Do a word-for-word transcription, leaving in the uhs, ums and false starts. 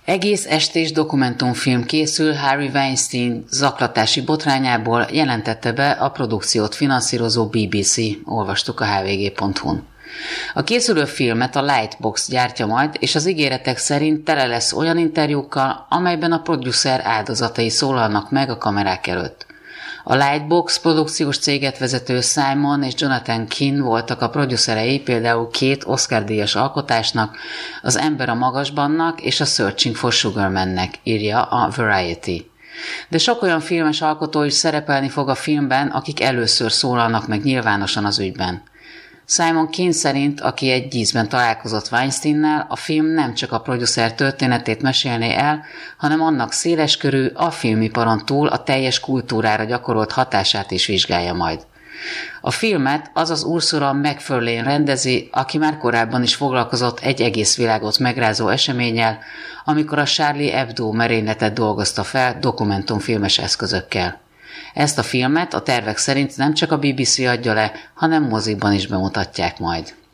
Egész estés dokumentumfilm készül Harvey Weinstein zaklatási botrányából, jelentette be a produkciót finanszírozó bé bé cé, olvastuk a há vé gé pont hu-n. A készülő filmet a Lightbox gyártja majd, és az ígéretek szerint tele lesz olyan interjúkkal, amelyben a producer áldozatai szólalnak meg a kamerák előtt. A Lightbox produkciós céget vezető Simon és Jonathan Kinn voltak a producerei például két Oscar-díjas alkotásnak, Az ember a magasbannak és a Searching for Sugar Man-nek, írja a Variety. De sok olyan filmes alkotó is szerepelni fog a filmben, akik először szólalnak meg nyilvánosan az ügyben. Simon Kinn szerint, aki egy díszben találkozott Weinsteinnel, a film nem csak a producer történetét mesélné el, hanem annak széleskörű, a filmiparon túl a teljes kultúrára gyakorolt hatását is vizsgálja majd. A filmet az az Ursula McFarlane rendezi, aki már korábban is foglalkozott egy egész világot megrázó eseménnyel, amikor a Charlie Hebdo merényletet dolgozta fel dokumentumfilmes eszközökkel. Ezt a filmet a tervek szerint nem csak a bé bé cé adja le, hanem mozikban is bemutatják majd.